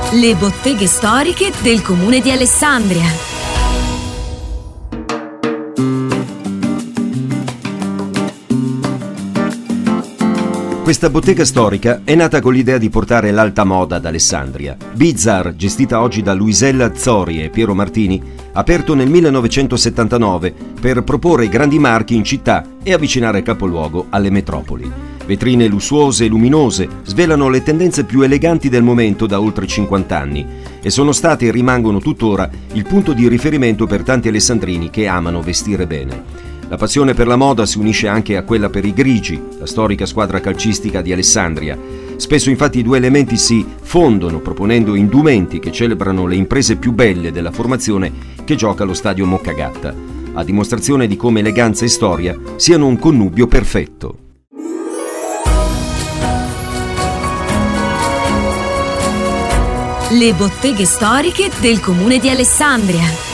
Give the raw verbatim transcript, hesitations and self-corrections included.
Le botteghe storiche del comune di Alessandria. Questa bottega storica è nata con l'idea di portare l'alta moda ad Alessandria. Bizarre, gestita oggi da Luisella Zori e Piero Martini, aperto nel millenovecentosettantanove per proporre grandi marchi in città e avvicinare il capoluogo alle metropoli. Vetrine lussuose e luminose svelano le tendenze più eleganti del momento da oltre cinquanta anni e sono state e rimangono tuttora il punto di riferimento per tanti alessandrini che amano vestire bene. La passione per la moda si unisce anche a quella per i grigi, la storica squadra calcistica di Alessandria. Spesso infatti i due elementi si fondono proponendo indumenti che celebrano le imprese più belle della formazione che gioca allo stadio Moccagatta, a dimostrazione di come eleganza e storia siano un connubio perfetto. Le botteghe storiche del comune di Alessandria.